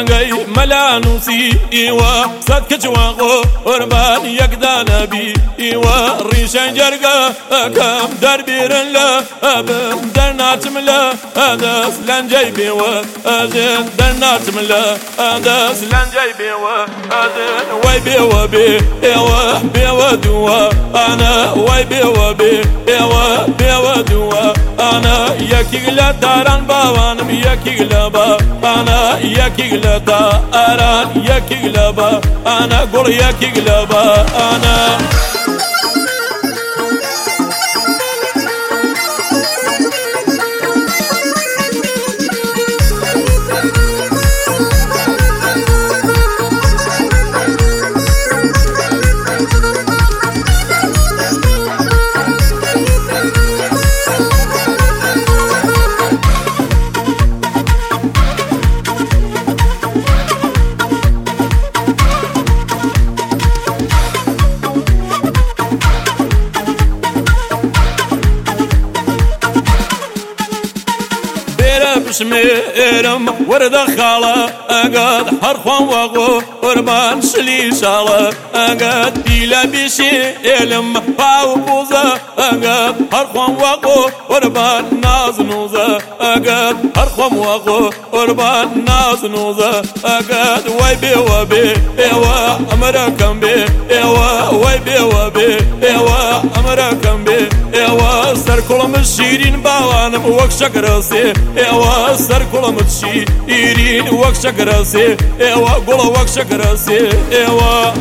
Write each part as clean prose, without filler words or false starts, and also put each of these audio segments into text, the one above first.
دنگی ملانوسی ایوا صد کجواقو قربان یکدا نبی ایوا ریشن جرگا کم در بیرن لا ابن در ناتم لا دس لنجی بیوا ازن در ناتم لا دس لنجی بیوا ازن وای بیوا بی ایوا بیوا دوا انا وای بیوا بی ایوا بیوا دوا انا یکی لا داران باوانم یکی لا با انا یکی لا داران یکی لا با انا قول یکی لا با انا بشميرم ورد خالة أقاد حرخوان وغو قربان شلي شالة أقاد بيلا بشيلم باو بوزة أقاد حرخوان وغو قربان ناز نوزة أقاد حرخوان وغو قربان ناز نوزة أقاد واي بي وبي إيوا أمريكان بي إيوا واي بي وبي إيوا أمريكان بي إيوا سر كلهم الشيرين باوانم وكشك راسي إيوا سر كلهم الشيرين وكشك راسي إيوا قولا وكشك راسي إيوا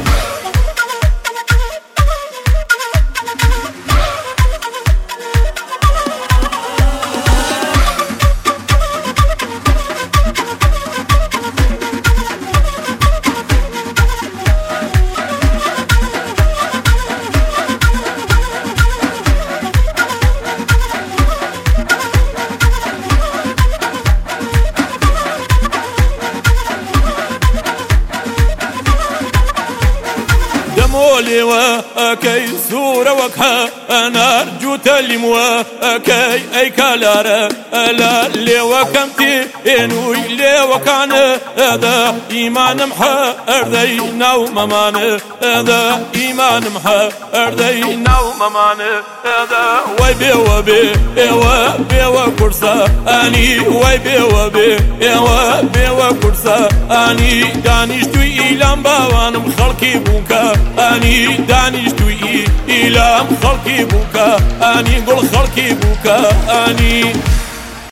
مولي وكي سورة وكها أنا أرجو تلم وكي أي كالارة لا لي وكمتي إنوي لي وكان هذا إيمان محا أردينا وممان هذا إيمان محا أردينا وممان هذا واي بي وبي إيوا بي وكرسا أني واي بي وبي إيوا بي وكرسا أني دانيش توي إيلام باوانم خلقي بوكا أني دانيش توي إيلام خلقي بوكا أني قول خلقي بوكا أني